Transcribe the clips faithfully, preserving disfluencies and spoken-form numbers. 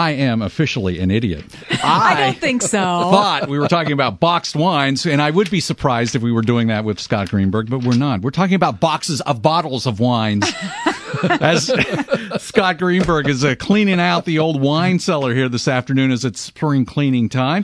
I am officially an idiot. I, I don't think so. Thought we were talking about boxed wines, and I would be surprised if we were doing that with Scott Greenberg, but we're not. We're talking about boxes of bottles of wines. As Scott Greenberg is uh, cleaning out the old wine cellar here this afternoon as it's spring cleaning time.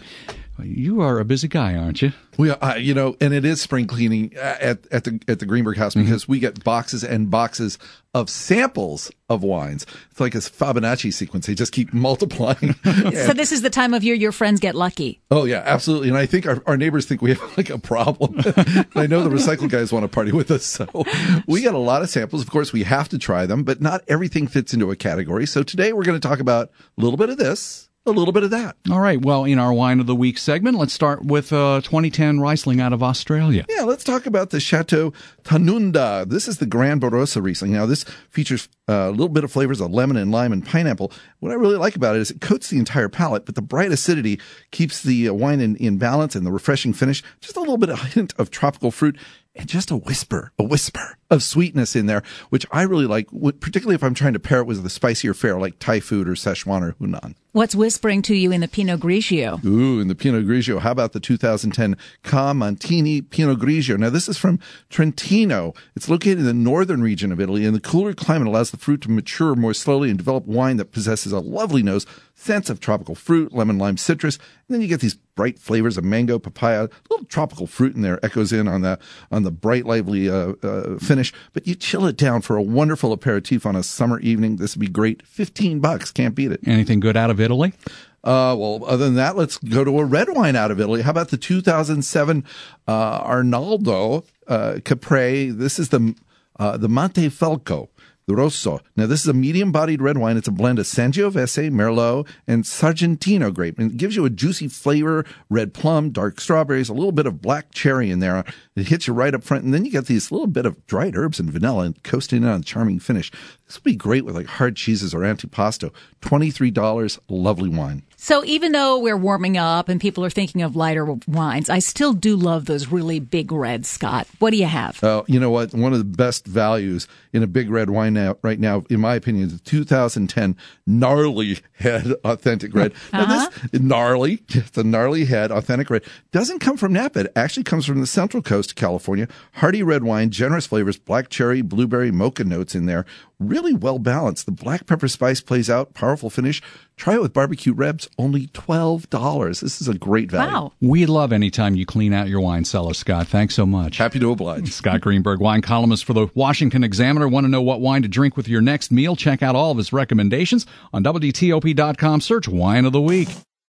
You are a busy guy, aren't you? We are, uh, you know, and it is spring cleaning at at the at the Greenberg house because mm-hmm. we get boxes and boxes of samples of wines. It's like a Fibonacci sequence. They just keep multiplying. So this is the time of year your friends get lucky. Oh, yeah, absolutely. And I think our, our neighbors think we have like a problem. And I know the recycle guys want to party with us. So we got a lot of samples. Of course, we have to try them, but not everything fits into a category. So today we're going to talk about a little bit of this, a little bit of that. All right. Well, in our Wine of the Week segment, let's start with uh, twenty ten Riesling out of Australia. Yeah, let's talk about the Chateau Tanunda. This is the Grand Barossa Riesling. Now, this features uh, a little bit of flavors of lemon and lime and pineapple. What I really like about it is it coats the entire palate, but the bright acidity keeps the uh, wine in, in balance and the refreshing finish. Just a little bit of hint of tropical fruit. And just a whisper, a whisper of sweetness in there, which I really like, particularly if I'm trying to pair it with the spicier fare like Thai food or Szechuan or Hunan. What's whispering to you in the Pinot Grigio? Ooh, in the Pinot Grigio. How about the two thousand ten Ca' Montini Pinot Grigio? Now, this is from Trentino. It's located in the northern region of Italy, and the cooler climate allows the fruit to mature more slowly and develop wine that possesses a lovely nose, sense of tropical fruit, lemon, lime, citrus, and then you get these bright flavors of mango, papaya, a little tropical fruit in there echoes in on the on the bright, lively uh, uh, finish. But you chill it down for a wonderful aperitif on a summer evening. This would be great. Fifteen bucks, can't beat it. Anything good out of Italy? Uh, well, other than that, let's go to a red wine out of Italy. How about the two thousand seven uh, Arnaldo uh, Capre? This is the uh, the Montefeltro Rosso. Now, this is a medium-bodied red wine. It's a blend of Sangiovese, Merlot, and Sargentino grape. And it gives you a juicy flavor, red plum, dark strawberries, a little bit of black cherry in there. It hits you right up front. And then you get these little bit of dried herbs and vanilla and coasting in on a charming finish. This would be great with like hard cheeses or antipasto. twenty-three dollars, lovely wine. So even though we're warming up and people are thinking of lighter wines, I still do love those really big reds, Scott. What do you have? Oh, uh, you know what? One of the best values in a big red wine now, right now, in my opinion, is the two thousand ten Gnarly Head Authentic Red. Now, uh-huh. this gnarly, the Gnarly Head Authentic Red doesn't come from Napa. It actually comes from the Central Coast of California. Hearty red wine, generous flavors, black cherry, blueberry, mocha notes in there. Really well balanced. The black pepper spice plays out, powerful finish. Try it with barbecue ribs, only twelve dollars. This is a great value. Wow. We love any time you clean out your wine cellar, Scott. Thanks so much. Happy to oblige. Scott Greenberg, wine columnist for the Washington Examiner. Want to know what wine to drink with your next meal? Check out all of his recommendations on W D T O P dot com. Search Wine of the Week.